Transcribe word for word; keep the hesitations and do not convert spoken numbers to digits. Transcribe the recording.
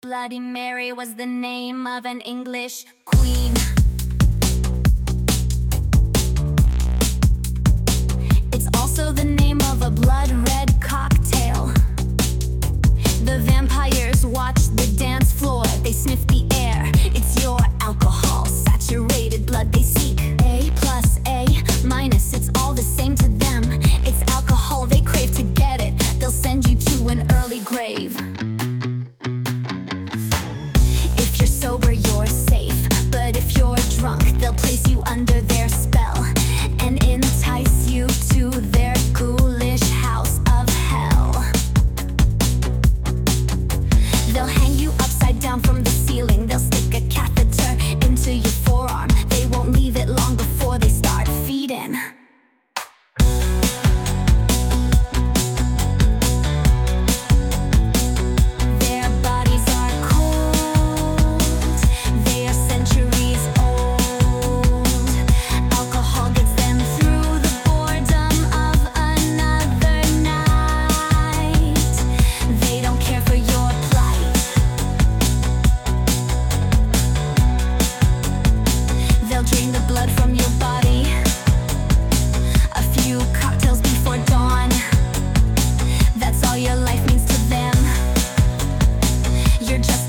Bloody Mary was the name of an English queen. It's also the name of a blood-red cocktail. The vampires watch the dance floor, they sniff the air. It's your alcohol, saturated blood they seek. A plus, A minus, it's all the same to them. It's alcohol they crave, to get it they'll send you to an early grave. If you're sober, you're safe, but if you're drunk, they'll place you under their spell and entice you to their ghoulish house of hell. They'll hang you upside down from the ceiling. They'll stick a catheter into your forearm. They won't leave it long before they start feeding. Their bodies are cold, they are centuries old. Alcohol gets them through the boredom of another night. They don't care for your plight. They'll drain the blood from your body. A few cocktails before dawn, that's all your life means to them. You're just